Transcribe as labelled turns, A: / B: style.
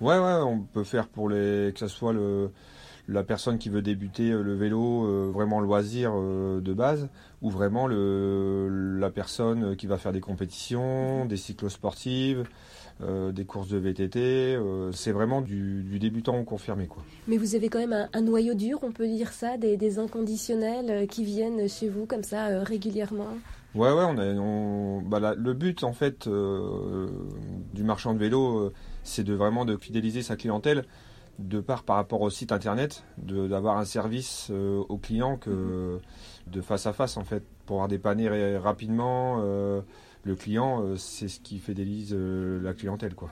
A: Ouais, ouais, on peut faire que ça soit la personne qui veut débuter le vélo, vraiment loisir de base, ou vraiment la personne qui va faire des compétitions, des cyclosportives, des courses de VTT. C'est vraiment du débutant au confirmé, quoi.
B: Mais vous avez quand même un noyau dur, on peut dire ça, des inconditionnels qui viennent chez vous comme ça régulièrement.
A: Ouais, ouais, le but en fait du marchand de vélo, c'est vraiment de fidéliser sa clientèle par rapport au site internet, d'avoir un service au client de face à face en fait, pour avoir dépanné rapidement le client, c'est ce qui fidélise la clientèle quoi.